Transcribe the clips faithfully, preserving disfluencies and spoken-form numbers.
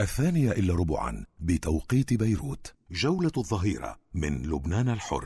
الثانية إلا ربعا بتوقيت بيروت. جولة الظهيرة من لبنان الحر.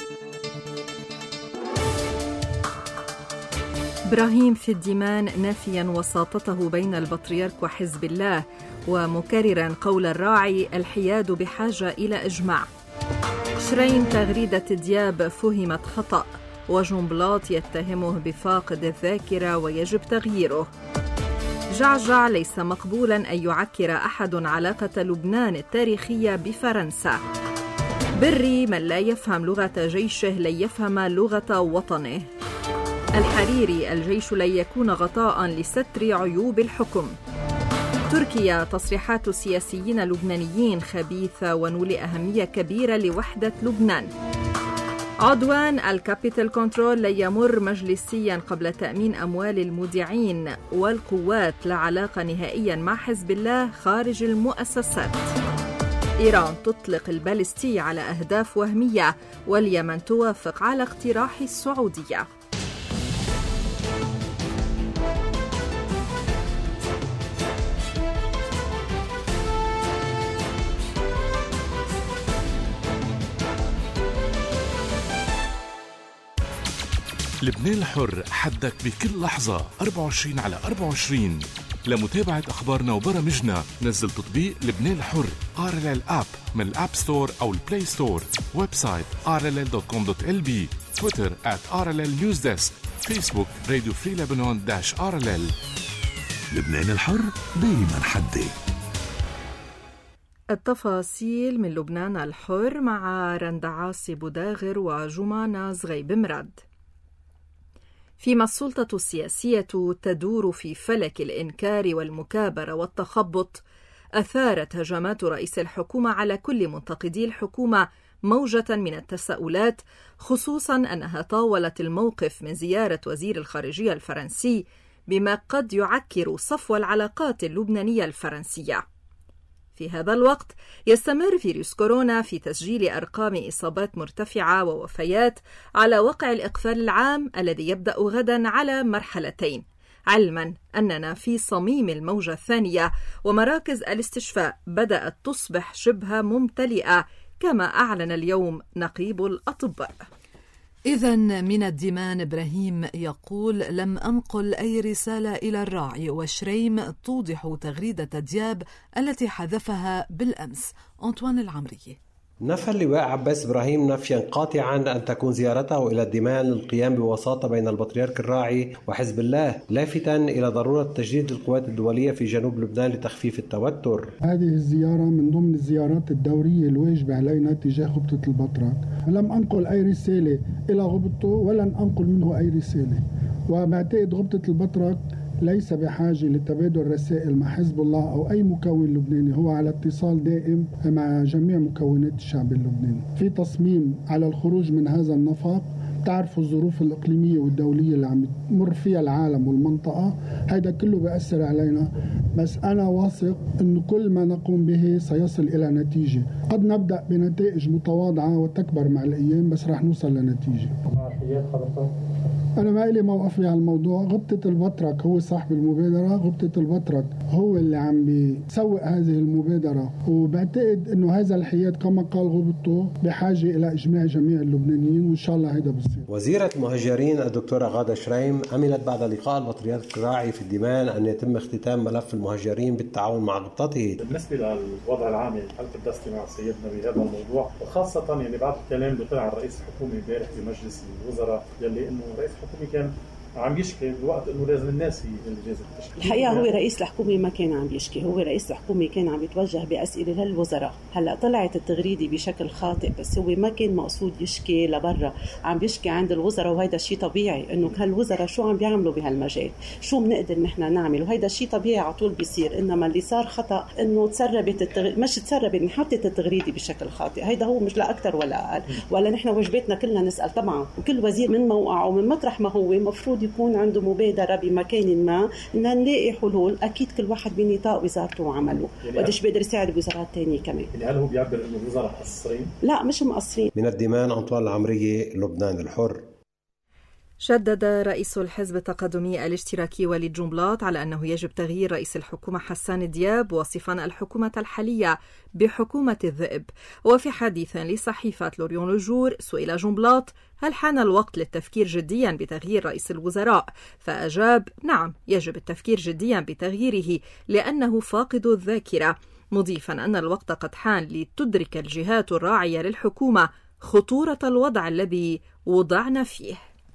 إبراهيم فديمان نافيا وساطته بين البطريرك وحزب الله، ومكررا قول الراعي الحياد بحاجة إلى إجماع. شريم تغريدة دياب فهمت خطأ، وجنبلاط يتهمه بفاقد الذاكرة ويجب تغييره. جعجع ليس مقبولا أن يعكر أحد علاقة لبنان التاريخية بفرنسا. بري من لا يفهم لغة جيشه لن يفهم لغة وطنه. الحريري الجيش لن يكون غطاء لستر عيوب الحكم. تركيا تصريحات سياسيين لبنانيين خبيثة ونولي أهمية كبيرة لوحدة لبنان. عدوان الكابيتال كنترول لن يمر مجلسيا قبل تأمين أموال المودعين، والقوات لا علاقة نهائيا مع حزب الله خارج المؤسسات. إيران تطلق البالستي على أهداف وهمية، واليمن توافق على اقتراح السعودية. لبنان الحر، حدك بكل لحظة أربعة وعشرين على أربعة وعشرين. لمتابعة أخبارنا وبرامجنا نزل تطبيق لبنان الحر آر إل إل آب من الآب ستور أو البلاي ستور. ويب سايت آر إل إل دوت كوم دوت إل بي. تويتر آت آر إل إل نيوز ديسك. فيسبوك راديو فري لبنان داش آر إل إل. لبنان الحر دايما حدي. التفاصيل من لبنان الحر مع رندعاسي بوداغر وجمانة زغيب مراد. فيما السلطة السياسية تدور في فلك الإنكار والمكابرة والتخبط، أثارت هجمات رئيس الحكومة على كل منتقدي الحكومة موجة من التساؤلات، خصوصا أنها طاولت الموقف من زيارة وزير الخارجية الفرنسي بما قد يعكر صفو العلاقات اللبنانية الفرنسية. في هذا الوقت يستمر فيروس كورونا في تسجيل أرقام إصابات مرتفعة ووفيات على وقع الإقفال العام الذي يبدأ غدا على مرحلتين، علما أننا في صميم الموجة الثانية ومراكز الاستشفاء بدأت تصبح شبه ممتلئة، كما أعلن اليوم نقيب الأطباء. إذن من الديمان إبراهيم يقول: لم أنقل أي رسالة إلى الراعي. وشريم توضح تغريدة دياب التي حذفها بالأمس. أنطوان العمري. نفى اللواء عباس إبراهيم نفيا قاطعا أن تكون زيارته إلى الديمان للقيام بوساطة بين البطريرك الراعي وحزب الله، لافتا إلى ضرورة تجديد القوات الدولية في جنوب لبنان لتخفيف التوتر. هذه الزيارة من ضمن الزيارات الدورية الواجبة علينا تجاه غبطة البطرك. لم أنقل أي رسالة إلى غبطته ولن أنقل منه أي رسالة، وبعتقد غبطة البطرك ليس بحاجة لتبادل رسائل مع حزب الله أو أي مكون لبناني، هو على اتصال دائم مع جميع مكونات الشعب اللبناني في تصميم على الخروج من هذا النفق. تعرفوا الظروف الإقليمية والدولية اللي عم تمر فيها العالم والمنطقة، هذا كله بيأثر علينا، بس أنا واثق أن كل ما نقوم به سيصل إلى نتيجة. قد نبدأ بنتائج متواضعة وتكبر مع الأيام، بس رح نوصل لنتيجة. أنا ما إلي موقف في هالموضوع. غبطة البطرك هو صاحب المبادرة، غبطة البطرك هو اللي عم بيسوق هذه المبادرة، وبعتقد إنه هذا الحياد كما قال غبطته بحاجة إلى إجماع جميع اللبنانيين، وإن شاء الله هذا بصير. وزيرة المهاجرين الدكتورة غادة شريم عملت بعد لقاء البطريرك الراعي في الديمان أن يتم اختتام ملف المهاجرين بالتعاون مع غبطته. بالنسبة للوضع العام يعني حلقة دستي مع سيدنا بهذا الموضوع، وخاصة يعني بعد الكلام اللي طلع الرئيس الحكومي امبارح في مجلس الوزراء يلي إنه الرئيس الحكومي كان عم يشكي بالوقت انه لازم الناس هي اللي جازت التشكيل. الحقيقه هو رئيس الحكومه ما كان عم يشكي، هو رئيس الحكومه كان عم يتوجه باسئله للوزراء. هلا طلعت التغريده بشكل خاطئ، بس هو ما كان مقصود يشكي لبرا، عم بيشكي عند الوزراء، وهذا شيء طبيعي انه هالوزراء شو عم بيعملوا بهالمجال، شو بنقدر نحن نعمل، وهذا شيء طبيعي على طول بيصير. انما اللي صار خطا انه تسربت التغ... مش تسربت، انحطت التغريده بشكل خاطئ، هذا هو مش لا اكثر ولا اقل. ولا نحن واجباتنا كلنا نسال طبعا، وكل وزير من موقعه ومن مطرح ما هو مفروض يكون عنده مبادرة بمكان ما إن نلاقي حلول. أكيد كل واحد بنطاق وزارته وعمله، وقديش بيقدر يساعد وزارات تانية كمان. يعني هل هو بيعبر إنه الوزراء مقصرين؟ لا مش مقصرين. من الديمان أنطوان العمري، لبنان الحر. شدد رئيس الحزب التقدمي الاشتراكي وليد جنبلاط على أنه يجب تغيير رئيس الحكومة حسان دياب وصفا الحكومة الحالية بحكومة الذئب. وفي حديث لصحيفة لوريون لوجور سئل جنبلاط هل حان الوقت للتفكير جديا بتغيير رئيس الوزراء، فأجاب نعم يجب التفكير جديا بتغييره لأنه فاقد الذاكرة، مضيفا أن الوقت قد حان لتدرك الجهات الراعية للحكومة خطورة الوضع الذي وضعنا فيه.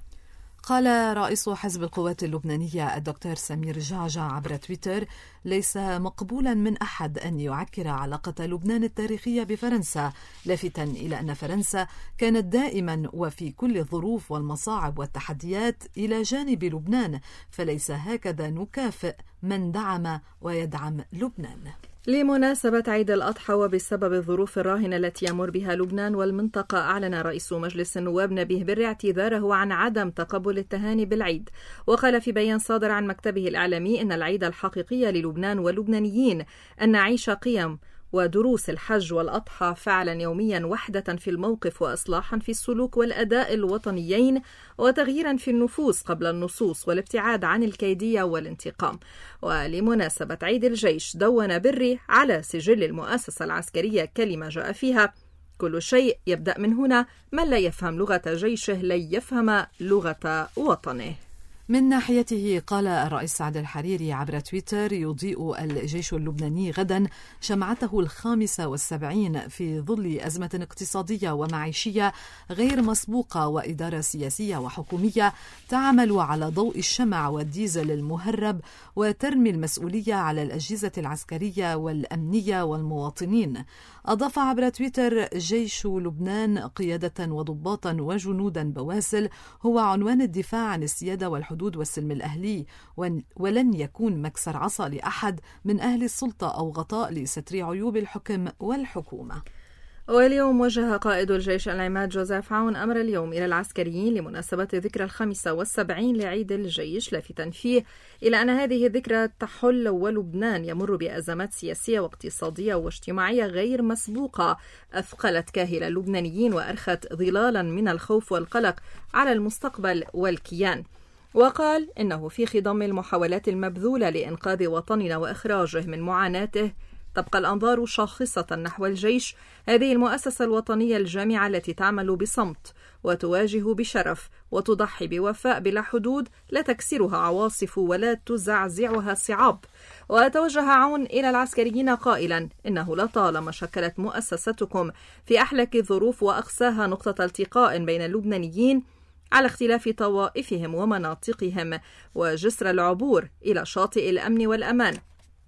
قال رئيس حزب القوات اللبنانية الدكتور سمير جعجع عبر تويتر: ليس مقبولا من أحد أن يعكر علاقة لبنان التاريخية بفرنسا، لافتا إلى أن فرنسا كانت دائما وفي كل الظروف والمصاعب والتحديات إلى جانب لبنان، فليس هكذا نكافئ من دعم ويدعم لبنان. لمناسبة عيد الأضحى وبسبب الظروف الراهنة التي يمر بها لبنان والمنطقة، أعلن رئيس مجلس النواب نبيه بري اعتذاره عن عدم تقبل التهاني بالعيد، وقال في بيان صادر عن مكتبه الإعلامي إن العيد الحقيقي للبنان واللبنانيين أن نعيش قيم ودروس الحج والأضحى فعلا يوميا وحدة في الموقف وإصلاحا في السلوك والأداء الوطنيين وتغييرا في النفوس قبل النصوص والابتعاد عن الكيدية والانتقام. ولمناسبة عيد الجيش دون بري على سجل المؤسسة العسكرية كلمة جاء فيها: كل شيء يبدأ من هنا، من لا يفهم لغة جيشه لن يفهم لغة وطنه. من ناحيته قال الرئيس سعد الحريري عبر تويتر: يضيء الجيش اللبناني غدا شمعته الخامسة والسبعين في ظل أزمة اقتصادية ومعيشية غير مسبوقة وإدارة سياسية وحكومية تعمل على ضوء الشمع والديزل المهرب وترمي المسؤولية على الأجهزة العسكرية والأمنية والمواطنين. أضاف عبر تويتر: جيش لبنان قيادة وضباطا وجنودا بواسل هو عنوان الدفاع عن السيادة والحدود والسلم الأهلي، ولن يكون مكسر عصا لأحد من أهل السلطة أو غطاء لستر عيوب الحكم والحكومة. واليوم وجه قائد الجيش العماد جوزيف عون أمر اليوم إلى العسكريين لمناسبة ذكرى الخامسة والسبعين لعيد الجيش، لافتاً فيه إلى أن هذه الذكرى تحل ولبنان يمر بأزمات سياسية واقتصادية واجتماعية غير مسبوقة أثقلت كاهل اللبنانيين وأرخت ظلالا من الخوف والقلق على المستقبل والكيان. وقال إنه في خضم المحاولات المبذولة لإنقاذ وطننا وإخراجه من معاناته تبقى الأنظار شاخصة نحو الجيش، هذه المؤسسة الوطنية الجامعة التي تعمل بصمت وتواجه بشرف وتضحي بوفاء بلا حدود، لا تكسرها عواصف ولا تزعزعها صعاب. وتوجه عون إلى العسكريين قائلا: إنه لطالما شكلت مؤسستكم في أحلك الظروف وأقساها نقطة التقاء بين اللبنانيين على اختلاف طوائفهم ومناطقهم وجسر العبور إلى شاطئ الأمن والأمان.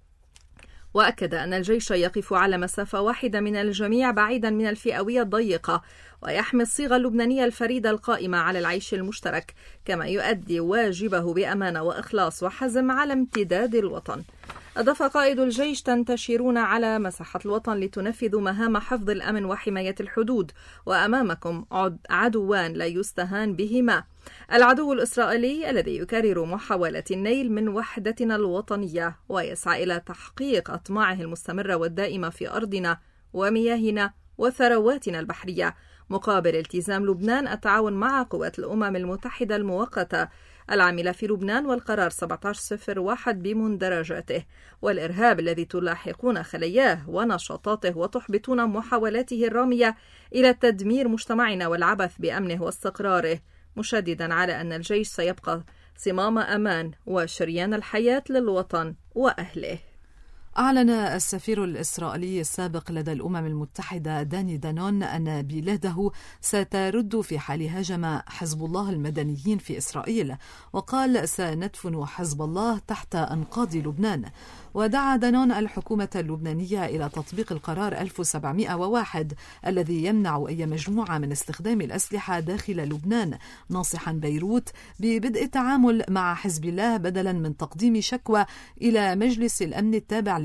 وأكد أن الجيش يقف على مسافة واحدة من الجميع بعيدا من الفئوية الضيقة، ويحمي الصيغة اللبنانية الفريدة القائمة على العيش المشترك، كما يؤدي واجبه بأمانة وإخلاص وحزم على امتداد الوطن. أضاف قائد الجيش: تنتشرون على مساحة الوطن لتنفذوا مهام حفظ الأمن وحماية الحدود، وأمامكم عدوان لا يستهان بهما: العدو الإسرائيلي الذي يكرر محاولة النيل من وحدتنا الوطنية ويسعى إلى تحقيق أطماعه المستمرة والدائمة في أرضنا ومياهنا وثرواتنا البحرية، مقابل التزام لبنان التعاون مع قوات الأمم المتحدة المؤقتة العاملة في لبنان والقرار سبعة عشر صفر واحد بمندرجاته، والإرهاب الذي تلاحقون خلاياه ونشاطاته وتحبطون محاولاته الرامية إلى تدمير مجتمعنا والعبث بأمنه واستقراره، مشددا على أن الجيش سيبقى صمام أمان وشريان الحياة للوطن وأهله. أعلن السفير الإسرائيلي السابق لدى الأمم المتحدة داني دانون أن بلاده سترد في حال هاجم حزب الله المدنيين في إسرائيل، وقال: سندفن حزب الله تحت أنقاض لبنان. ودعا دانون الحكومة اللبنانية إلى تطبيق القرار ألف وسبعمائة وواحد الذي يمنع أي مجموعة من استخدام الأسلحة داخل لبنان، ناصحا بيروت ببدء التعامل مع حزب الله بدلا من تقديم شكوى إلى مجلس الأمن التابع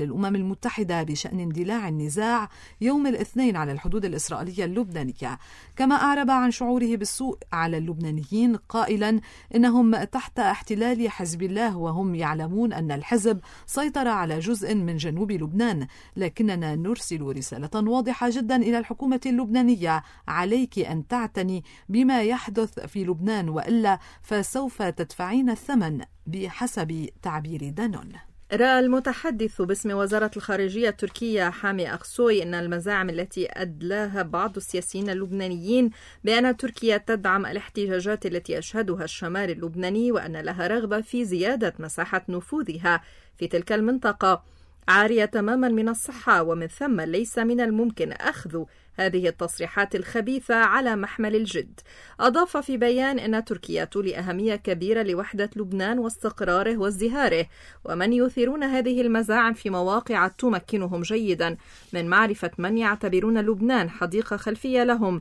للأمم المتحدة بشأن اندلاع النزاع يوم الاثنين على الحدود الإسرائيلية اللبنانية، كما أعرب عن شعوره بالسوء على اللبنانيين قائلا إنهم تحت احتلال حزب الله وهم يعلمون أن الحزب سيطر على جزء من جنوب لبنان، لكننا نرسل رسالة واضحة جدا إلى الحكومة اللبنانية: عليك أن تعتني بما يحدث في لبنان وإلا فسوف تدفعين الثمن، بحسب تعبير دانون. رأى المتحدث باسم وزارة الخارجية التركية حامي أغسوي أن المزاعم التي أدلاها بعض السياسيين اللبنانيين بأن تركيا تدعم الاحتجاجات التي يشهدها الشمال اللبناني وأن لها رغبة في زيادة مساحة نفوذها في تلك المنطقة عارية تماما من الصحة، ومن ثم ليس من الممكن أخذ هذه التصريحات الخبيثة على محمل الجد. أضاف في بيان أن تركيا تولي أهمية كبيرة لوحدة لبنان واستقراره وازدهاره، ومن يثيرون هذه المزاعم في مواقع تمكنهم جيدا من معرفة من يعتبرون لبنان حديقة خلفية لهم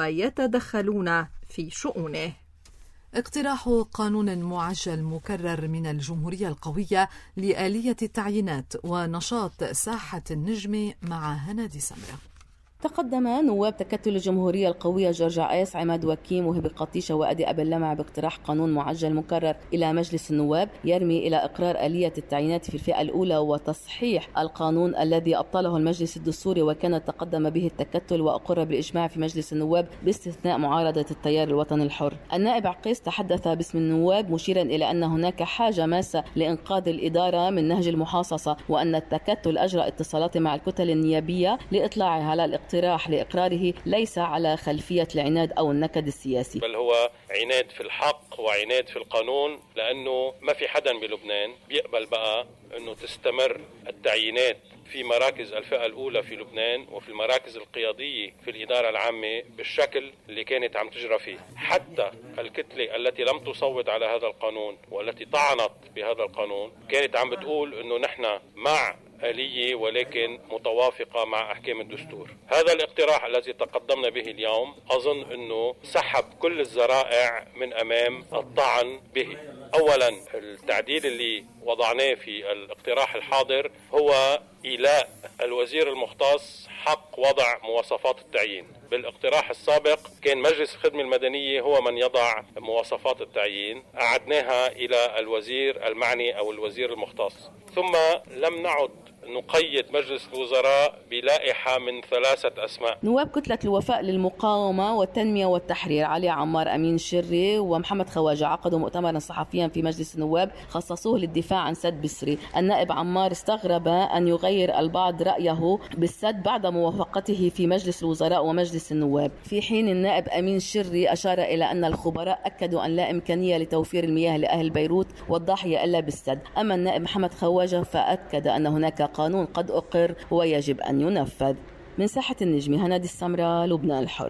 ويتدخلون في شؤونه. اقتراح قانون معجل مكرر من الجمهورية القوية لآلية التعيينات ونشاط ساحة النجم مع هنادي سمرة. تقدم نواب تكتل الجمهورية القوية جورج عيس، عماد وكيم، وهبي قطيشة وأدي أبي اللمع باقتراح قانون معجل مكرر إلى مجلس النواب يرمي إلى إقرار آلية التعيينات في الفئة الأولى وتصحيح القانون الذي أبطله المجلس الدستوري وكان تقدم به التكتل وأقر بالإجماع في مجلس النواب باستثناء معارضة التيار الوطني الحر. النائب عقيس تحدث باسم النواب مشيرا إلى أن هناك حاجة ماسة لإنقاذ الإدارة من نهج المحاصصة، وأن التكتل أجرى اتصالات مع الكتل النيابية لإطلاعها على الاقتراح لإقراره ليس على خلفية العناد أو النكد السياسي، بل هو عناد في الحق وعناد في القانون، لأنه ما في حدا بلبنان بيقبل بقى أنه تستمر التعيينات في مراكز الفئة الأولى في لبنان وفي المراكز القيادية في الإدارة العامة بالشكل اللي كانت عم تجرى فيه. حتى الكتلة التي لم تصوت على هذا القانون والتي طعنت بهذا القانون كانت عم بتقول أنه نحن مع آلية ولكن متوافقة مع أحكام الدستور. هذا الاقتراح الذي تقدمنا به اليوم أظن أنه سحب كل الذرائع من أمام الطعن به. أولا، التعديل اللي وضعناه في الاقتراح الحاضر هو إيلاء الوزير المختص حق وضع مواصفات التعيين. بالاقتراح السابق كان مجلس الخدمة المدنية هو من يضع مواصفات التعيين، أعدناها إلى الوزير المعني أو الوزير المختص. ثم لم نعد نقيد مجلس الوزراء بلائحة من ثلاثة أسماء. نواب كتلة الوفاء للمقاومة والتنمية والتحرير علي عمار، أمين شري ومحمد خواجة عقدوا مؤتمرا صحفيا في مجلس النواب خصصوه للدفاع عن سد بسري. النائب عمار استغرب أن يغير البعض رأيه بالسد بعد موافقته في مجلس الوزراء ومجلس النواب، في حين النائب أمين شري أشار إلى أن الخبراء أكدوا أن لا إمكانية لتوفير المياه لأهل بيروت والضاحية إلا بالسد. أما النائب محمد خواجة فأكد أن هناك قانون قد أقر ويجب أن ينفذ. من ساحة النجم هنادي السمرة، لبنان الحر.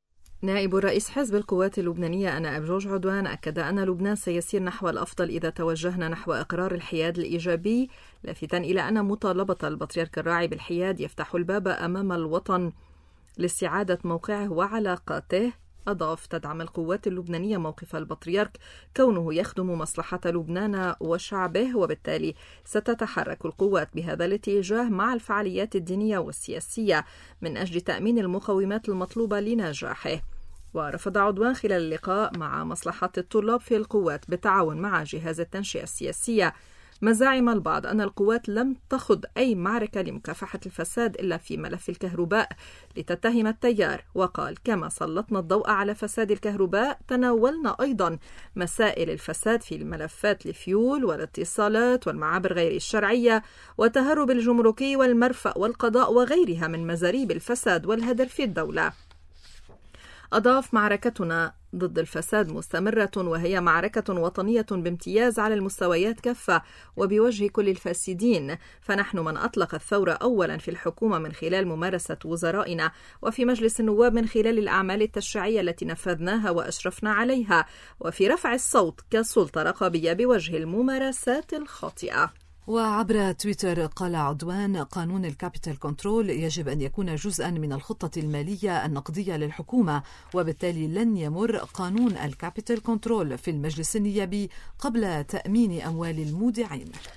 نائب رئيس حزب القوات اللبنانية أنا أبجوج عدوان أكد أن لبنان سيسير نحو الأفضل إذا توجهنا نحو إقرار الحياد الإيجابي، لافتا إلى أن مطالبة البطريرك الراعي بالحياد يفتح الباب أمام الوطن لاستعادة موقعه وعلاقاته. أضاف: تدعم القوات اللبنانية موقف البطريرك كونه يخدم مصلحة لبنان وشعبه، وبالتالي ستتحرك القوات بهذا الاتجاه مع الفعاليات الدينية والسياسية من أجل تأمين المقومات المطلوبة لنجاحه. ورفض عدوان خلال اللقاء مع مصلحة الطلاب في القوات بالتعاون مع جهاز التنشئة السياسية مزاعم البعض أن القوات لم تخض أي معركة لمكافحة الفساد إلا في ملف الكهرباء لتتهم التيار، وقال: كما سلطنا الضوء على فساد الكهرباء تناولنا أيضا مسائل الفساد في الملفات الفيول والاتصالات والمعابر غير الشرعية والتهرب الجمركي والمرفأ والقضاء وغيرها من مزاريب الفساد والهدر في الدولة. أضاف: معركتنا ضد الفساد مستمرة، وهي معركة وطنية بامتياز على المستويات كافة وبوجه كل الفاسدين، فنحن من أطلق الثورة أولا في الحكومة من خلال ممارسة وزرائنا، وفي مجلس النواب من خلال الأعمال التشريعية التي نفذناها وأشرفنا عليها، وفي رفع الصوت كسلطة رقابية بوجه الممارسات الخاطئة. وعبر تويتر قال عدوان: قانون الكابيتال كنترول يجب أن يكون جزءا من الخطة المالية النقدية للحكومة، وبالتالي لن يمر قانون الكابيتال كنترول في المجلس النيابي قبل تأمين أموال المودعين.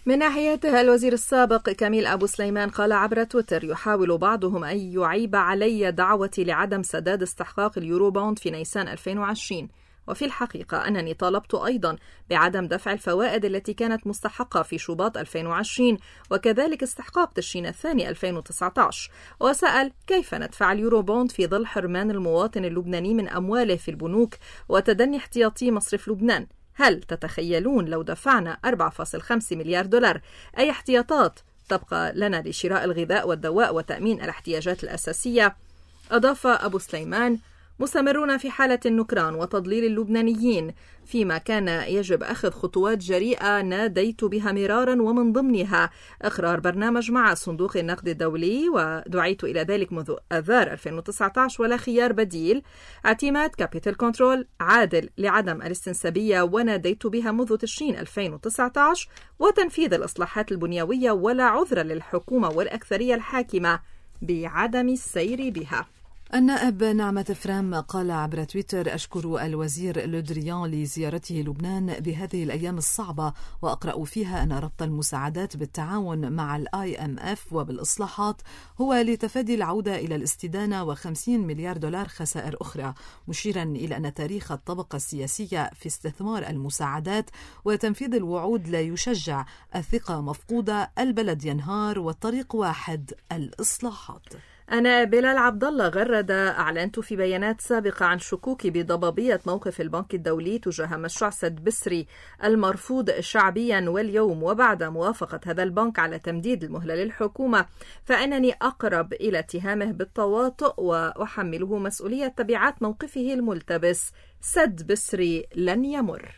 من ناحيته الوزير السابق كميل أبو سليمان قال عبر تويتر: يحاول بعضهم أن يعيب علي دعوتي لعدم سداد استحقاق اليورو بوند في نيسان ألفين وعشرين، وفي الحقيقة أنني طالبت أيضا بعدم دفع الفوائد التي كانت مستحقة في شباط ألفين وعشرين وكذلك استحقاق تشرين الثاني ألفين وتسعة عشر، وسأل كيف ندفع اليورو بوند في ظل حرمان المواطن اللبناني من أمواله في البنوك وتدني احتياطي مصرف لبنان. هل تتخيلون لو دفعنا أربعة فاصلة خمسة مليار دولار أي احتياطات تبقى لنا لشراء الغذاء والدواء وتأمين الاحتياجات الأساسية؟ أضاف أبو سليمان: مستمرون في حالة النكران وتضليل اللبنانيين، فيما كان يجب أخذ خطوات جريئة ناديت بها مرارا ومن ضمنها إقرار برنامج مع صندوق النقد الدولي، ودعيت إلى ذلك منذ آذار ألفين وتسعة عشر ولا خيار بديل، اعتماد كابيتال كنترول عادل لعدم الاستنسابية وناديت بها منذ تشرين ألفين وتسعة عشر، وتنفيذ الإصلاحات البنيوية ولا عذر للحكومة والأكثرية الحاكمة بعدم السير بها. النائب نعمة فرام قال عبر تويتر: أشكر الوزير لودريان لزيارته لبنان بهذه الأيام الصعبة، وأقرأ فيها أن ربط المساعدات بالتعاون مع الآي إم إف وبالإصلاحات هو لتفادي العودة إلى الاستدانة وخمسين مليار دولار خسائر أخرى، مشيرا إلى أن تاريخ الطبقة السياسية في استثمار المساعدات وتنفيذ الوعود لا يشجع، الثقة مفقودة، البلد ينهار والطريق واحد: الإصلاحات. أنا بلال عبد الله غرد أعلنت في بيانات سابقة عن شكوكي بضبابية موقف البنك الدولي تجاه مشروع سد بسري المرفوض شعبيا، واليوم وبعد موافقة هذا البنك على تمديد المهلة للحكومة فإنني أقرب إلى اتهامه بالتواطؤ وأحمله مسؤولية تبعات موقفه الملتبس. سد بسري لن يمر.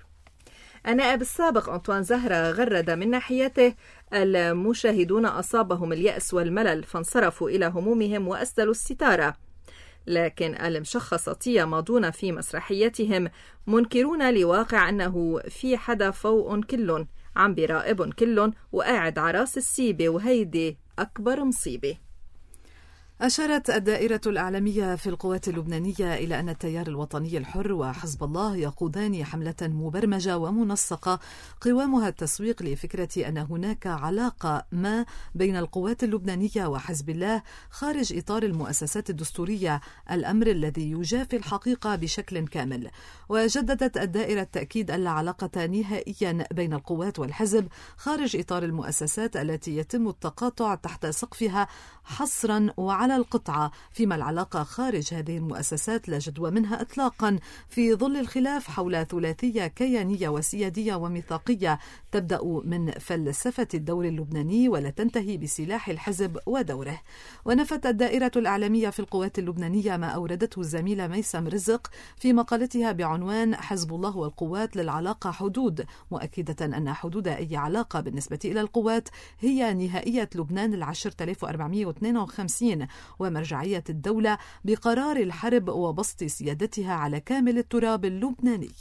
النائب السابق أنطوان زهرة غرد من ناحيته: المشاهدون أصابهم اليأس والملل فانصرفوا إلى همومهم وأسدلوا الستارة، لكن المشخصاتية ماضون في مسرحيتهم منكرون لواقع أنه في حدا فوق كل عم برائب كل وقاعد عراس السيبة وهيدي أكبر مصيبة. أشارت الدائرة الإعلامية في القوات اللبنانية إلى أن التيار الوطني الحر وحزب الله يقودان حملة مبرمجة ومنسقة قوامها التسويق لفكرة أن هناك علاقة ما بين القوات اللبنانية وحزب الله خارج إطار المؤسسات الدستورية، الأمر الذي يجافي الحقيقة بشكل كامل. وجددت الدائرة تأكيد أن لا علاقة نهائيا بين القوات والحزب خارج إطار المؤسسات التي يتم التقاطع تحت سقفها حصرا وعلى القطعة، فيما العلاقة خارج هذه المؤسسات لا جدوى منها إطلاقا في ظل الخلاف حول ثلاثية كيانية وسيادية وميثاقية تبدأ من فلسفة الدور اللبناني ولا تنتهي بسلاح الحزب ودوره. ونفت الدائرة الإعلامية في القوات اللبنانية ما أوردته الزميلة ميسم رزق في مقالتها بعنوان حزب الله والقوات للعلاقة حدود، مؤكدة أن حدود أي علاقة بالنسبة إلى القوات هي نهائية لبنان العشرة آلاف وأربعمائة واثنين وخمسين ومرجعية الدولة بقرار الحرب وبسط سيادتها على كامل التراب اللبناني.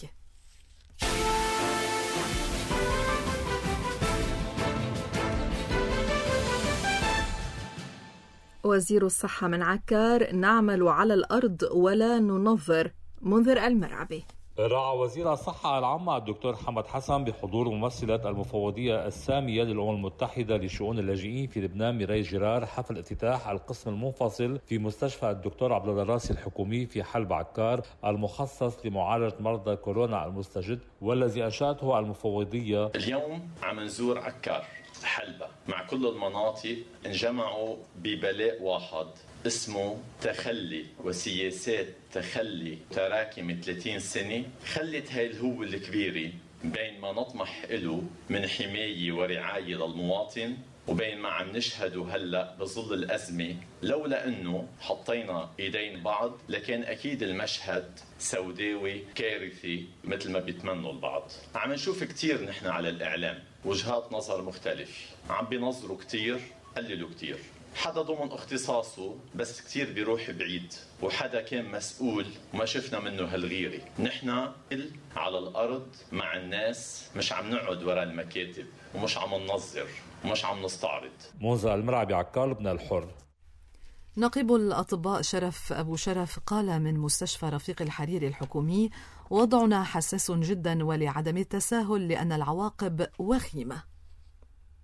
وزير الصحة من عكار: نعمل على الأرض ولا ننظر. منذر المرعبي. راعى وزير الصحة العامة الدكتور حمد حسن بحضور ممثلة المفوضية السامية للأمم المتحدة لشؤون اللاجئين في لبنان ميراي جيرار حفل افتتاح القسم المنفصل في مستشفى الدكتور عبد الله الراسي الحكومي في حلب عكار المخصص لمعالجة مرضى كورونا المستجد، والذي أنشأته المفوضية. اليوم عم نزور عكار حلبة مع كل المناطق انجمعوا ببلاء واحد اسمه تخلي وسياسات تخلي تراكم ثلاثين سنة خلت هاي الهوة الكبيرة بين ما نطمح له من حماية ورعاية للمواطن وبين ما عم نشهده هلأ بظل الأزمة. لولا أنه حطينا إيدين بعض لكن أكيد المشهد سوداوي كارثي مثل ما بيتمنوا البعض. عم نشوف كتير نحن على الإعلام وجهات نظر مختلف، عم بينظروا كتير قللوا كتير، حدا ضمن اختصاصه بس كتير بيروح بعيد، وحدا كان مسؤول وما شفنا منه هالغيرة. نحن على الأرض مع الناس، مش عم نقعد وراء المكاتب ومش عم ننظر ومش عم نستعرض. منذر المرعبي عكار لبنان الحر. نقيب الأطباء شرف أبو شرف قال من مستشفى رفيق الحريري الحكومي: وضعنا حساس جدا ولعدم التساهل لأن العواقب وخيمة.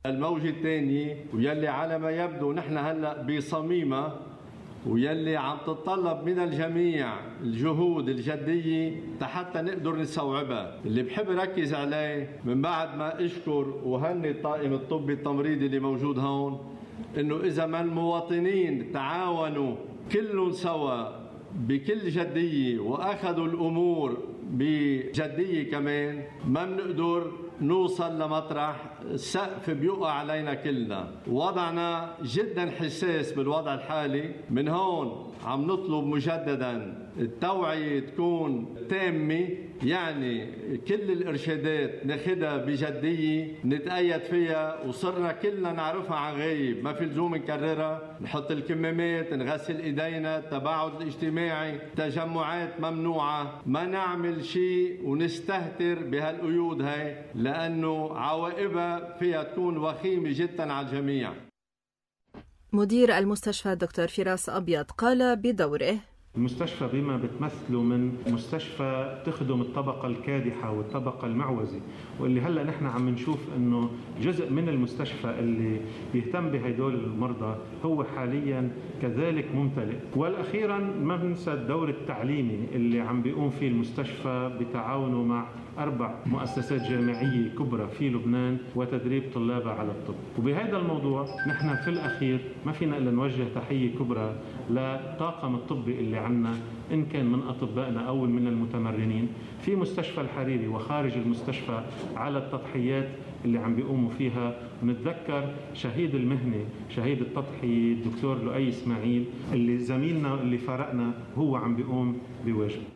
الموجة الثانية ويلي على ما يبدو نحن هلأ بصميمة ويلي عم تتطلب من الجميع الجهود الجدية حتى نقدر نستوعبها. اللي بحب ركز عليه من بعد ما اشكر وهني الطاقم الطبي التمريضي اللي موجود هون، انه اذا ما المواطنين تعاونوا كلهم سوا بكل جدية واخذوا الامور بجدية كمان، ما بنقدر نوصل لمطرح السقف بيقع علينا كلنا. وضعنا جدا حساس بالوضع الحالي. من هون عم نطلب مجددا التوعية تكون تامة، يعني كل الإرشادات ناخدها بجدية نتأيد فيها وصرنا كلنا نعرفها عن غيب، ما في لزوم نكررها. نحط الكمامات، نغسل إيدينا، التباعد الاجتماعي، تجمعات ممنوعة، ما نعمل شيء ونستهتر بهالقيود هاي لأنه عواقبها فيها تكون وخيمة جدا على الجميع. مدير المستشفى الدكتور فراس أبيض قال بدوره: المستشفى بما بتمثله من مستشفى تخدم الطبقة الكادحة والطبقة المعوزة، واللي هلأ نحن عم نشوف أنه جزء من المستشفى اللي بيهتم بهدول المرضى هو حاليا كذلك ممتلئ. والأخيرا ما بننسى الدور التعليمي اللي عم بيقوم فيه المستشفى بتعاونه مع أربع مؤسسات جامعية كبرى في لبنان وتدريب طلابها على الطب. وبهذا الموضوع نحن في الأخير ما فينا إلا نوجه تحية كبرى لطاقم الطبي اللي عنا، إن كان من أطبائنا أو من المتمرنين في مستشفى الحريري وخارج المستشفى، على التضحيات اللي عم بيقوموا فيها. ونتذكر شهيد المهنة، شهيد التضحية الدكتور لؤي إسماعيل، اللي زميلنا اللي فارقنا هو عم بيقوم بواجبه.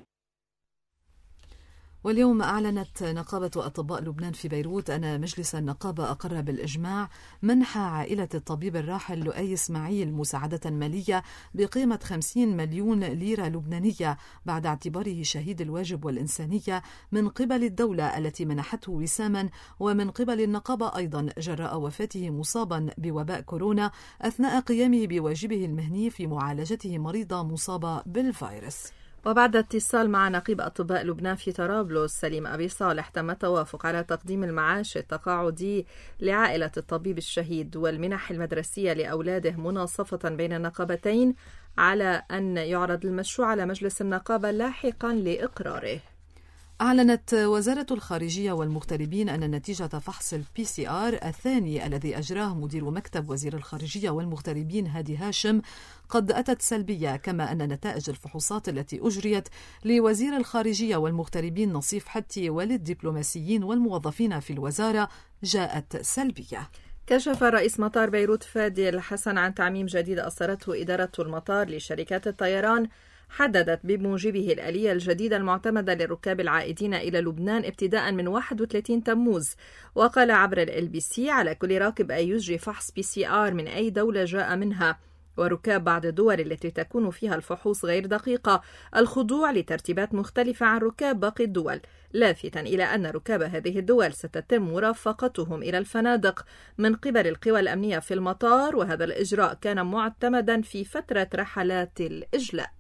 واليوم أعلنت نقابة أطباء لبنان في بيروت أن مجلس النقابة أقر بالإجماع منح عائلة الطبيب الراحل لؤي إسماعيل مساعدة مالية بقيمة خمسين مليون ليرة لبنانية بعد اعتباره شهيد الواجب والإنسانية من قبل الدولة التي منحته وساما، ومن قبل النقابة أيضا جراء وفاته مصابا بوباء كورونا أثناء قيامه بواجبه المهني في معالجته مريضة مصابة بالفيروس. وبعد اتصال مع نقيب أطباء لبنان في طرابلس سليم أبي صالح، تم التوافق على تقديم المعاش التقاعدي لعائلة الطبيب الشهيد والمنح المدرسية لأولاده مناصفة بين النقابتين، على أن يعرض المشروع على مجلس النقابة لاحقا لإقراره. أعلنت وزارة الخارجية والمغتربين أن نتيجة فحص البي سي آر الثاني الذي أجراه مدير مكتب وزير الخارجية والمغتربين هادي هاشم قد أتت سلبية، كما أن نتائج الفحوصات التي أجريت لوزير الخارجية والمغتربين نصيف حتي وللدبلوماسيين والموظفين في الوزارة جاءت سلبية. كشف رئيس مطار بيروت فادي الحسن عن تعميم جديد أصدرته إدارة المطار لشركات الطيران، حددت بموجبه الآلية الجديدة المعتمدة للركاب العائدين إلى لبنان ابتداء من واحد وثلاثين تموز. وقال عبر ال بي سي: على كل راكب أن يجري فحص بي سي آر من أي دولة جاء منها، وركاب بعض الدول التي تكون فيها الفحوص غير دقيقة الخضوع لترتيبات مختلفة عن ركاب باقي الدول، لافتا إلى أن ركاب هذه الدول ستتم مرافقتهم إلى الفنادق من قبل القوى الأمنية في المطار، وهذا الإجراء كان معتمدا في فترة رحلات الإجلاء.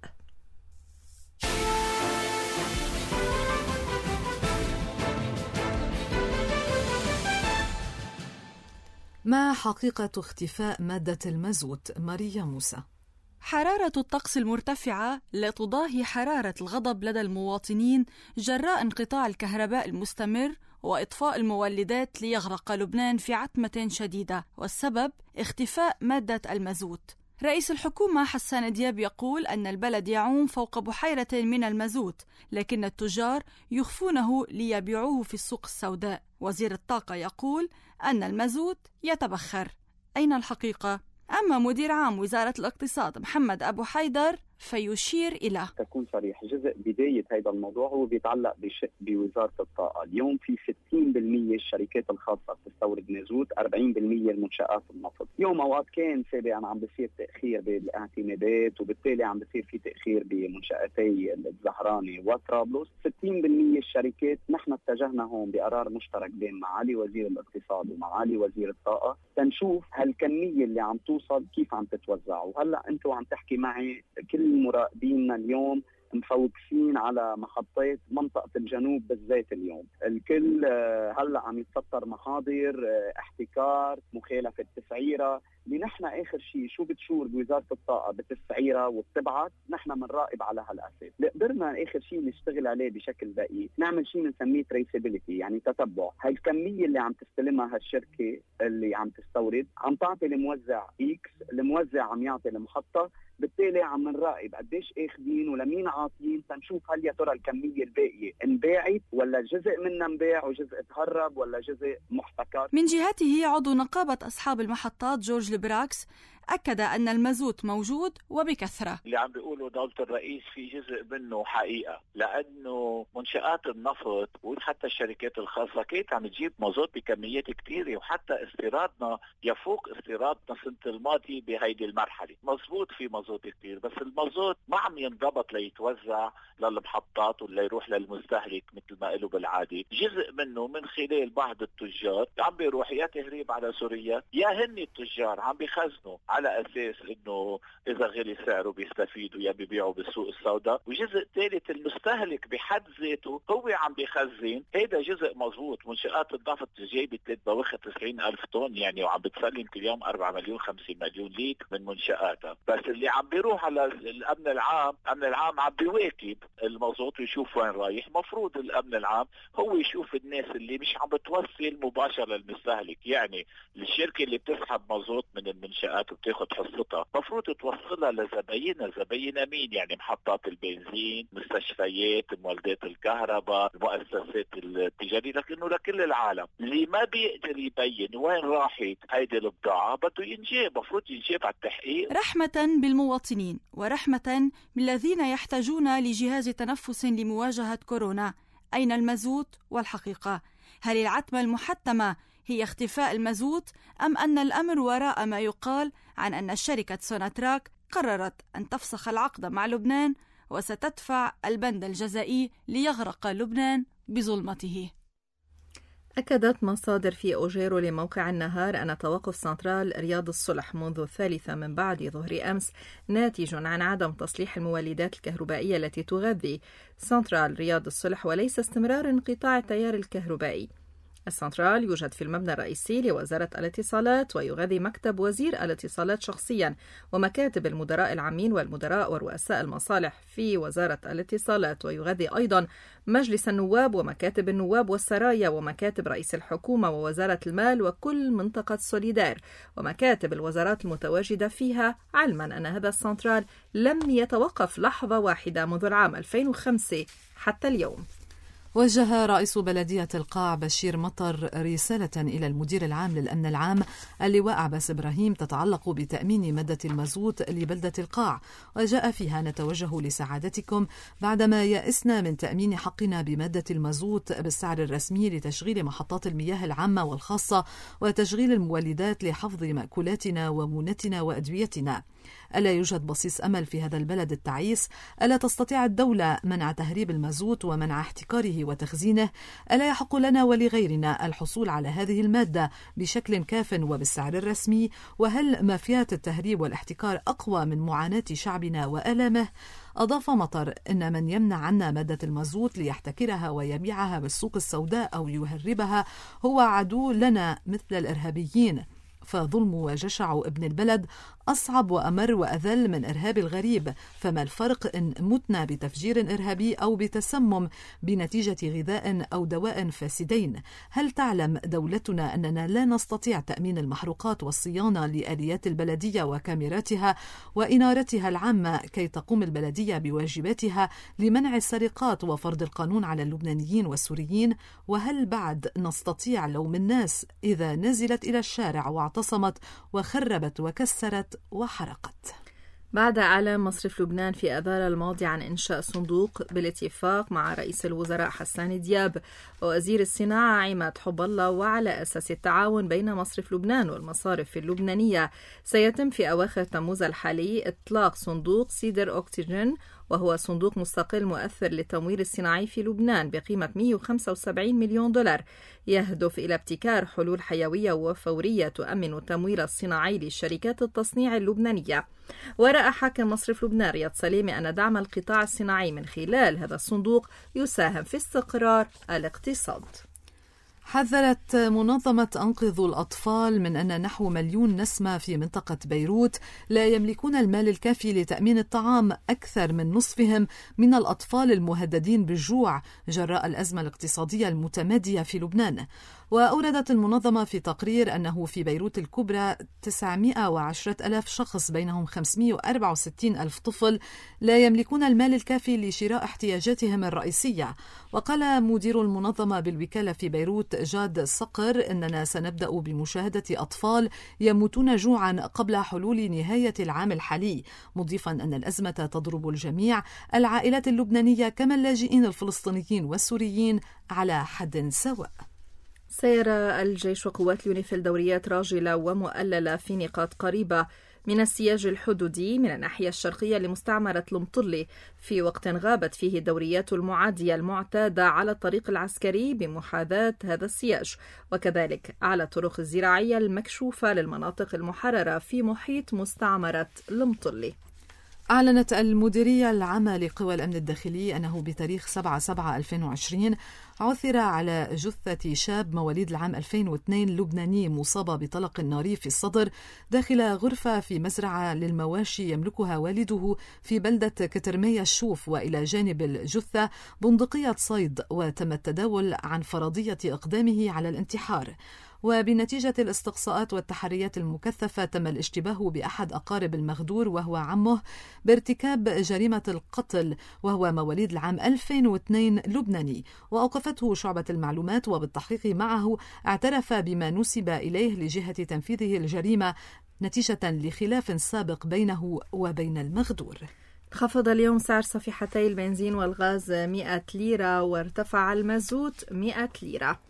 ما حقيقة اختفاء مادة المازوت؟ ماريا موسى. حرارة الطقس المرتفعة لا تضاهي حرارة الغضب لدى المواطنين جراء انقطاع الكهرباء المستمر وإطفاء المولدات ليغرق لبنان في عتمة شديدة، والسبب اختفاء مادة المازوت. رئيس الحكومة حسان دياب يقول أن البلد يعوم فوق بحيرة من المازوت، لكن التجار يخفونه ليبيعوه في السوق السوداء. وزير الطاقة يقول أن المازوت يتبخر. أين الحقيقة؟ أما مدير عام وزارة الاقتصاد محمد أبو حيدر فيشير إلى تكون صريح، جزء بداية هذا الموضوع هو بيتعلق بشق بوزارة الطاقة. اليوم في ستين بالمئة الشركات الخاصة بتستورد مازوت، أربعين بالمئة المنشآت النفط. يوم أوقات كان سابقا عم بصير تأخير بالاعتمادات، وبالتالي عم بصير في تأخير بمنشآتي الزهراني وطرابلس. ستين بالمئة الشركات نحن اتجهنا هون بقرار مشترك بين معالي وزير الاقتصاد ومعالي وزير الطاقة تنشوف هالكمية اللي عم توصل كيف عم تتوزع. وهلا انتم عم تحكي معي كل مراقبينا اليوم مفوكسين على محطات منطقة الجنوب بالذات. اليوم الكل هلأ عم يتستر محاضر احتكار، مخالفة تسعيرة، اللي نحن آخر شيء شو بتشور بوزارة الطاقة بتسعيرها وبتبعت، نحن بنراقب على هالأساس. اللي قدرنا آخر شيء نشتغل عليه بشكل دقيق نعمل شيء بنسميه تريسابيليتي، يعني تتبع هاي الكمية اللي عم تستلمها هالشركة اللي عم تستورد، عم تعطي الموزع إكس، الموزع عم يعطي المحطة، بالتالي عم نراقب قديش اخذين ولمين عاطين تنشوف هل يا ترى الكميه الباقيه انباعت ولا جزء منها انباع وجزء تهرب ولا جزء محتكر. من جهته عضو نقابه اصحاب المحطات جورج البراكس أكد أن المازوت موجود وبكثرة. اللي عم بيقولوا دولة الرئيس في جزء منه حقيقة، لأنه منشآت النفط وحتى الشركات الخاصة كانت عم تجيب مازوت بكميات كتيرة، وحتى استيرادنا يفوق استيرادنا سنة الماضي بهيدي المرحلة. مزبوط في مازوت كتير، بس المازوت ما عم ينضبط ليتوزع للمحطات ولا يروح للمستهلك مثل ما قالوا بالعادة. جزء منه من خلال بعض التجار عم بيروح يا تهريب على سوريا، يا هن التجار عم بيخزنوا على أساس إنه إذا غلي سعره بيستفيدوا يا بيبيعوا بالسوق السوداء. وجزء ثالث المستهلك بحد ذاته هو عم بيخزن. هذا جزء مزبوط. منشآت النفط جايبة ثلاث بواخر تسعين ألف طن يعني، وعم بتسلم كل يوم أربعة مليون خمسين مليون ليك من منشآتها. بس اللي عم بيروح على الأمن العام، الأمن العام عم بيواكب المازوت ويشوف وين رايح. مفروض الأمن العام هو يشوف الناس اللي مش عم بتوصل مباشرة للمستهلك، يعني الشركة اللي بتسحب مازوت من المنشآت وبتاخد حصتها مفروض توصلها لزباينها. زباينها مين؟ يعني محطات البنزين، مستشفيات، مولدات الكهرباء، المؤسسات التجارية، لكنه لكل العالم. اللي ما بيقدر يبين وين راحت هيدي البضاعة بده ينجاب، مفروض ينجاب على التحقيق. رحمة بالمواطنين ورحمة بالذين يحتاجون لجهاز تنفس لمواجهة كورونا. أين المازوت والحقيقة؟ هل العتمة المحتمة هي اختفاء المازوت، أم أن الأمر وراء ما يقال عن أن شركة سوناتراك قررت أن تفسخ العقد مع لبنان وستدفع البند الجزائي ليغرق لبنان بظلمته؟ أكدت مصادر في أوجيرو لموقع النهار أن توقف سنترال رياض الصلح منذ الثالثة من بعد ظهر أمس ناتج عن عدم تصليح المولدات الكهربائية التي تغذي سنترال رياض الصلح وليس استمرار انقطاع التيار الكهربائي. السنترال يوجد في المبنى الرئيسي لوزارة الاتصالات ويغذي مكتب وزير الاتصالات شخصيا ومكاتب المدراء العامين والمدراء ورؤساء المصالح في وزارة الاتصالات، ويغذي أيضا مجلس النواب ومكاتب النواب والسرايا ومكاتب رئيس الحكومة ووزارة المال وكل منطقة سوليدار ومكاتب الوزارات المتواجدة فيها، علما أن هذا السنترال لم يتوقف لحظة واحدة منذ العام ألفين وخمسة حتى اليوم. وجه رئيس بلدية القاع بشير مطر رسالة إلى المدير العام للأمن العام اللواء عباس إبراهيم تتعلق بتأمين مادة المازوت لبلدة القاع، وجاء فيها: نتوجه لسعادتكم بعدما يئسنا من تأمين حقنا بمادة المازوت بالسعر الرسمي لتشغيل محطات المياه العامة والخاصة وتشغيل المولدات لحفظ مأكولاتنا ومونتنا وأدويتنا. ألا يوجد بصيص أمل في هذا البلد التعيس؟ ألا تستطيع الدولة منع تهريب المازوت ومنع احتكاره وتخزينه؟ ألا يحق لنا ولغيرنا الحصول على هذه المادة بشكل كاف وبالسعر الرسمي؟ وهل مافيات التهريب والاحتكار أقوى من معاناة شعبنا وآلامه؟ أضاف مطر إن من يمنع عنا مادة المازوت ليحتكرها ويبيعها بالسوق السوداء أو يهربها هو عدو لنا مثل الإرهابيين، فظلم وجشع ابن البلد أصعب وأمر وأذل من إرهاب الغريب. فما الفرق إن متنا بتفجير إرهابي أو بتسمم بنتيجة غذاء أو دواء فاسدين؟ هل تعلم دولتنا أننا لا نستطيع تأمين المحروقات والصيانة لآليات البلدية وكاميراتها وإنارتها العامة كي تقوم البلدية بواجباتها لمنع السرقات وفرض القانون على اللبنانيين والسوريين؟ وهل بعد نستطيع لوم الناس إذا نزلت إلى الشارع واعتصمت وخربت وكسرت وحرقت؟ بعد إعلان مصرف لبنان في آذار الماضي عن إنشاء صندوق بالاتفاق مع رئيس الوزراء حسان دياب ووزير الصناعة عماد حب الله، وعلى أساس التعاون بين مصرف لبنان والمصارف اللبنانية، سيتم في أواخر تموز الحالي إطلاق صندوق سيدر أوكسجين وهو صندوق مستقل مؤثر للتمويل الصناعي في لبنان بقيمة مئة وخمسة وسبعين مليون دولار، يهدف إلى ابتكار حلول حيوية وفورية تؤمن التمويل الصناعي للشركات التصنيع اللبنانية. ورأى حاكم مصرف لبنان رياض سليمي أن دعم القطاع الصناعي من خلال هذا الصندوق يساهم في استقرار الاقتصاد. حذرت منظمة أنقذوا الأطفال من أن نحو مليون نسمة في منطقة بيروت لا يملكون المال الكافي لتأمين الطعام، أكثر من نصفهم من الأطفال المهددين بالجوع جراء الأزمة الاقتصادية المتمادية في لبنان. وأوردت المنظمة في تقرير أنه في بيروت الكبرى تسعمئة وعشرة ألاف شخص بينهم خمسمئة وأربعة وستين ألف طفل لا يملكون المال الكافي لشراء احتياجاتهم الرئيسية. وقال مدير المنظمة بالوكالة في بيروت جاد صقر إننا سنبدأ بمشاهدة أطفال يموتون جوعا قبل حلول نهاية العام الحالي، مضيفا أن الأزمة تضرب الجميع، العائلات اللبنانية كما اللاجئين الفلسطينيين والسوريين على حد سواء. سير الجيش وقوات اليونيفيل دوريات راجلة ومؤللة في نقاط قريبة من السياج الحدودي من الناحية الشرقية لمستعمرة المطلي، في وقت غابت فيه الدوريات المعادية المعتادة على الطريق العسكري بمحاذاة هذا السياج، وكذلك على الطرق الزراعية المكشوفة للمناطق المحررة في محيط مستعمرة المطلي. أعلنت المديرية العامة لقوى الأمن الداخلي أنه بتاريخ سبعة سبعة ألفين وعشرين عثر على جثة شاب مواليد العام ألفين واثنين لبناني مصابة بطلق ناري في الصدر داخل غرفة في مزرعة للمواشي يملكها والده في بلدة كترمية الشوف، وإلى جانب الجثة بندقية صيد، وتم التداول عن فرضية إقدامه على الانتحار. وبنتيجة الاستقصاءات والتحريات المكثفة تم الاشتباه بأحد أقارب المغدور وهو عمه بارتكاب جريمة القتل، وهو مواليد العام ألفين واثنين لبناني، وأوقفته شعبة المعلومات، وبالتحقيق معه اعترف بما نسب إليه لجهة تنفيذه الجريمة نتيجة لخلاف سابق بينه وبين المغدور. خفض اليوم سعر صفيحتي البنزين والغاز مئة ليرة وارتفع المازوت مئة ليرة.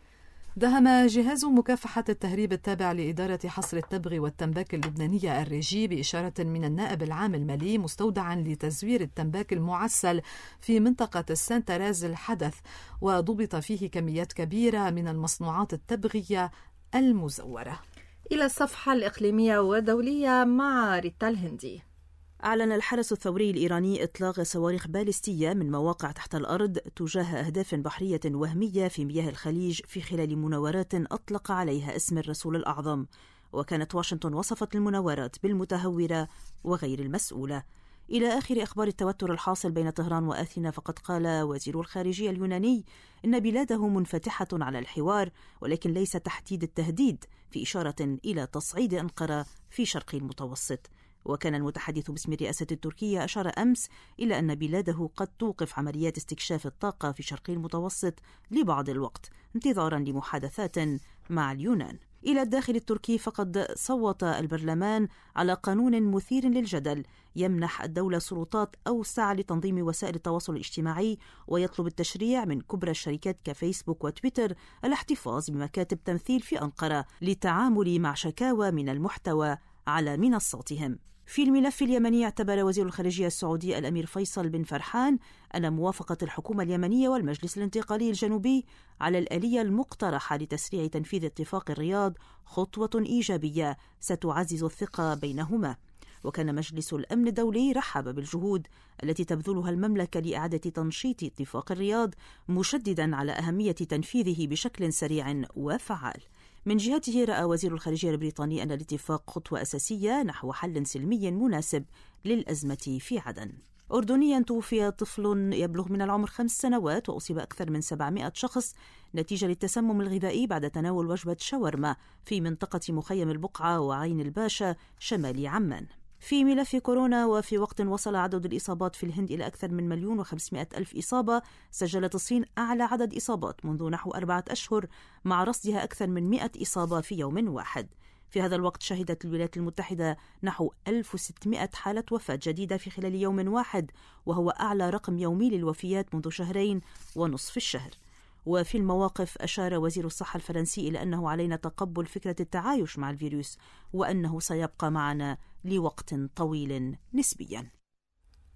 دهم جهاز مكافحة التهريب التابع لإدارة حصر التبغ والتنباك اللبنانية الريجي بإشارة من النائب العام المالي مستودعا لتزوير التنباك المعسل في منطقة السانتراز الحدث، وضبط فيه كميات كبيرة من المصنوعات التبغية المزورة. إلى الصفحة الإقليمية والدولية مع ريتا الهندي. أعلن الحرس الثوري الإيراني إطلاق صواريخ باليستية من مواقع تحت الأرض تجاه أهداف بحرية وهمية في مياه الخليج في خلال مناورات أطلق عليها اسم الرسول الأعظم. وكانت واشنطن وصفت المناورات بالمتهورة وغير المسؤولة. إلى آخر أخبار التوتر الحاصل بين طهران وآثينا، فقد قال وزير الخارجية اليوناني إن بلاده منفتحة على الحوار ولكن ليس تحديد التهديد، في إشارة إلى تصعيد أنقرة في شرق المتوسط. وكان المتحدث باسم الرئاسة التركية أشار أمس إلى أن بلاده قد توقف عمليات استكشاف الطاقة في شرق المتوسط لبعض الوقت انتظارا لمحادثات مع اليونان. إلى الداخل التركي، فقد صوت البرلمان على قانون مثير للجدل يمنح الدولة سلطات أوسع لتنظيم وسائل التواصل الاجتماعي، ويطلب التشريع من كبرى الشركات كفيسبوك وتويتر الاحتفاظ بمكاتب تمثيل في أنقرة للتعامل مع شكاوى من المحتوى على منصاتهم. في الملف اليمني، اعتبر وزير الخارجية السعودي الأمير فيصل بن فرحان أن موافقة الحكومة اليمنية والمجلس الانتقالي الجنوبي على الآلية المقترحة لتسريع تنفيذ اتفاق الرياض خطوة إيجابية ستعزز الثقة بينهما. وكان مجلس الأمن الدولي رحب بالجهود التي تبذلها المملكة لإعادة تنشيط اتفاق الرياض، مشددا على أهمية تنفيذه بشكل سريع وفعال. من جهته، رأى وزير الخارجية البريطاني أن الاتفاق خطوة أساسية نحو حل سلمي مناسب للأزمة في عدن. أردنيا، توفي طفل يبلغ من العمر خمس سنوات وأصيب أكثر من سبعمائة شخص نتيجة للتسمم الغذائي بعد تناول وجبة شاورما في منطقة مخيم البقعة وعين الباشا شمال عمان. في ملف كورونا، وفي وقت وصل عدد الإصابات في الهند إلى أكثر من مليون وخمسمائة ألف إصابة، سجلت الصين أعلى عدد إصابات منذ نحو أربعة أشهر مع رصدها أكثر من مئة إصابة في يوم واحد. في هذا الوقت شهدت الولايات المتحدة نحو ألف وستمائة حالة وفاة جديدة في خلال يوم واحد، وهو أعلى رقم يومي للوفيات منذ شهرين ونصف الشهر. وفي المواقف، أشار وزير الصحة الفرنسي إلى أنه علينا تقبل فكرة التعايش مع الفيروس، وأنه سيبقى معنا لوقت طويل نسبيا.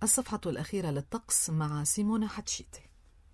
الصفحة الأخيرة للطقس مع سيمونا حتشيتي.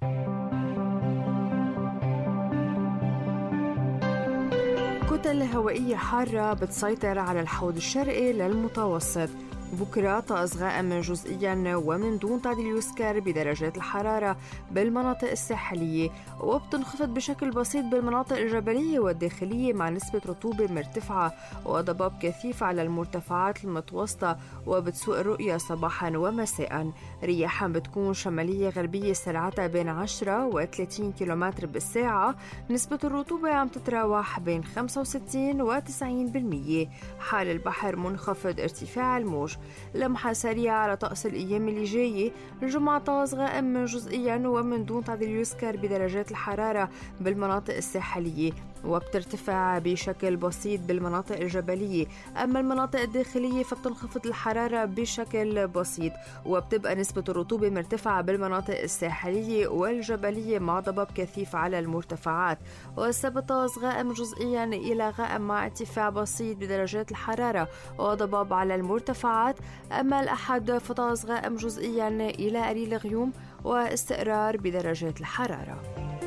كتل هوائية حارة بتسيطر على الحوض الشرقي للمتوسط. بكرة طقس غائم جزئيا ومن دون تعديل يذكر بدرجات الحرارة بالمناطق الساحلية، وبتنخفض بشكل بسيط بالمناطق الجبلية والداخلية مع نسبة رطوبة مرتفعة وضباب كثيف على المرتفعات المتوسطة، وبتسوء الرؤية صباحا ومساء. رياحا بتكون شمالية غربية سرعتها بين عشرة و ثلاثين كيلومتر بالساعة. نسبة الرطوبة عم تتراوح بين خمسة وستين و تسعين بالمية. حال البحر منخفض، ارتفاع الموج. لمحة سريعة على طقس الأيام اللي جاية. الجمعة طقس غائم جزئيا ومن دون تعديل يذكر بدرجات الحرارة بالمناطق الساحلية، وبترتفع بشكل بسيط بالمناطق الجبلية. أما المناطق الداخلية فبتنخفض الحرارة بشكل بسيط، وبتبقى نسبة الرطوبة مرتفعة بالمناطق الساحلية والجبلية مع ضباب كثيف على المرتفعات. والسبت طقس غائم جزئيا إلى غائم مع ارتفاع بسيط بدرجات الحرارة وضباب على المرتفعات. أما الأحد فطقس غائم جزئيا إلى قليل غيوم واستقرار بدرجات الحرارة.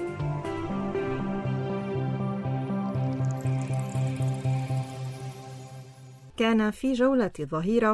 كان في جولة ظهيرة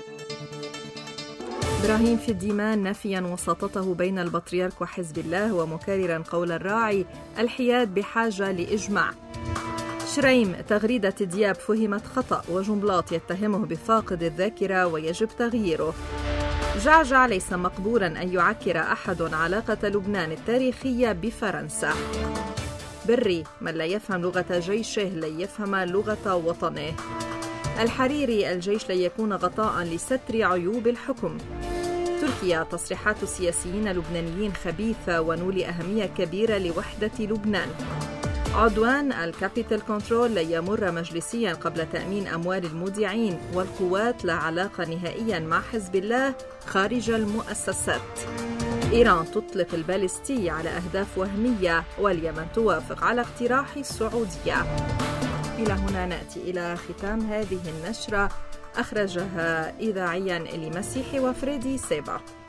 إبراهيم فديمان نافيا وساطته بين البطريرك وحزب الله ومكررا قول الراعي الحياد بحاجة لإجماع. شريم تغريدة دياب فهمت خطأ وجنبلاط يتهمه بفاقد الذاكرة ويجب تغييره. جعجع ليس مقبولا أن يعكر أحد علاقة لبنان التاريخية بفرنسا. بري من لا يفهم لغة جيشه لن يفهم لغة وطنه. الحريري الجيش لن يكون غطاء لستر عيوب الحكم. تركيا تصريحات سياسيين لبنانيين خبيثة ونولي أهمية كبيرة لوحدة لبنان. عدوان الكابيتال كنترول لن يمر مجلسيا قبل تأمين أموال المودعين، والقوات لا علاقة نهائيا مع حزب الله خارج المؤسسات. إيران تطلق البالستي على أهداف وهمية، واليمن توافق على اقتراح السعودية. إلى هنا نأتي إلى ختام هذه النشرة، أخرجها إذاعيا إلي مسيحي وفريدي سيبا.